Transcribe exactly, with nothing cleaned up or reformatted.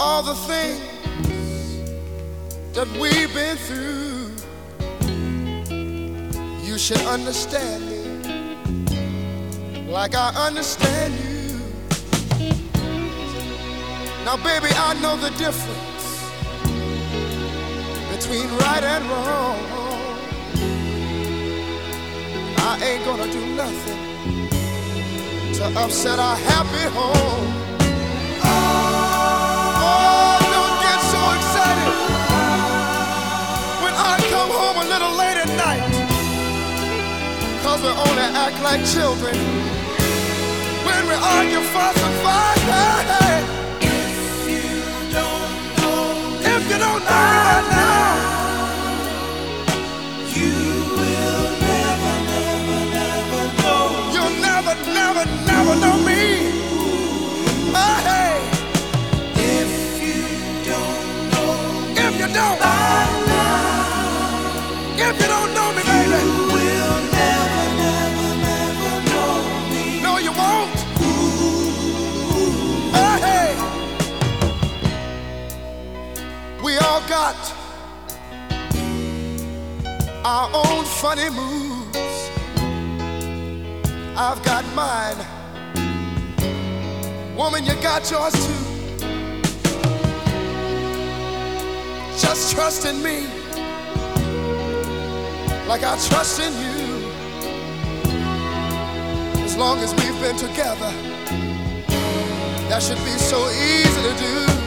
all the things that we've been through, you should understand me like I understand you. Now, baby, I know the difference between right and wrong. I ain't gonna do nothing to upset our happy home. Oh, don't get so excited when I come home a little late at night, 'cause we only act like children when we argue, fuss, and fight. Hey, hey. If you don't know, if you don't know me right now, you will never, never, never know. you'll never, never, never know me. Oh, hey. If you don't know, If you don't, by now, if you don't know me, baby, you will never, never, never know me. no, you won't. Oh, hey. We all got our own funny moves. I've got mine. Woman, you got yours too. Just trust in me like I trust in you. As long as we've been together, that should be so easy to do.